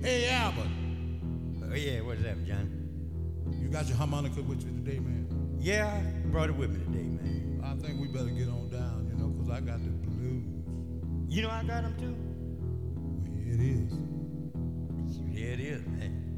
Hey, Albert, Oh yeah, what's up, John? you got your harmonica with you today, man? Yeah, I brought it with me today, man. I think we better get on down, you know, 'cause I got the blues. You know I got them too. Well, here it is. Here it is, man.